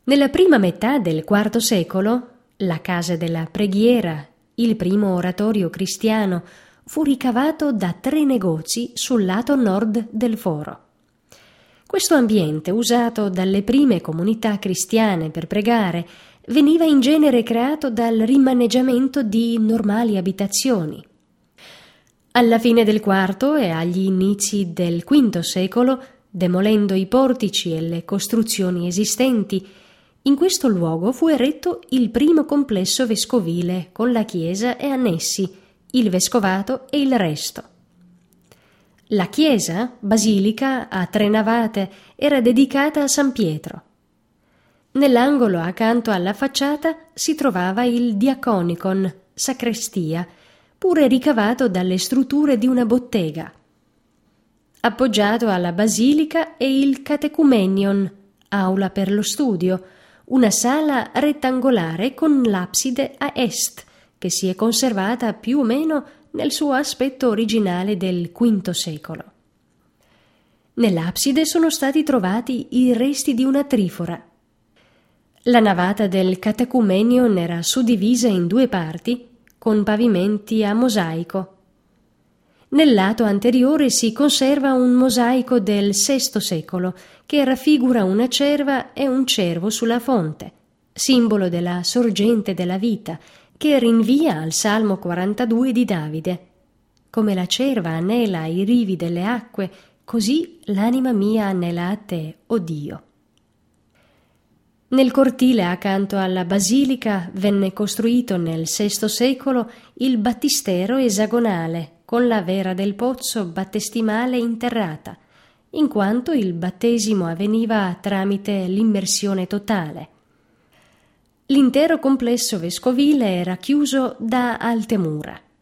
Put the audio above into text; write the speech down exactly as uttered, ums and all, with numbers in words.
Nella prima metà del quarto secolo, la casa della preghiera, il primo oratorio cristiano, fu ricavato da tre negozi sul lato nord del foro. Questo ambiente, usato dalle prime comunità cristiane per pregare, veniva in genere creato dal rimaneggiamento di normali abitazioni. Alla fine del quarto e agli inizi del quinto secolo, demolendo i portici e le costruzioni esistenti, in questo luogo fu eretto il primo complesso vescovile con la chiesa e annessi, il vescovato e il resto. La chiesa, basilica a tre navate, era dedicata a San Pietro. Nell'angolo accanto alla facciata si trovava il diaconicon, sacrestia, pure ricavato dalle strutture di una bottega. Appoggiato alla basilica è il catecumenion, aula per lo studio, una sala rettangolare con l'abside a est, che si è conservata più o meno nel suo aspetto originale del quinto secolo. Nell'abside sono stati trovati i resti di una trifora. La navata del catecumenion era suddivisa in due parti con pavimenti a mosaico. Nel lato anteriore si conserva un mosaico del sesto secolo che raffigura una cerva e un cervo sulla fonte, simbolo della sorgente della vita, che rinvia al Salmo quarantadue di Davide. Come la cerva anela ai rivi delle acque, così l'anima mia anela a te, o Dio. Nel cortile accanto alla basilica venne costruito nel sesto secolo il battistero esagonale con la vera del pozzo battestimale interrata, in quanto il battesimo avveniva tramite l'immersione totale. L'intero complesso vescovile era chiuso da alte mura.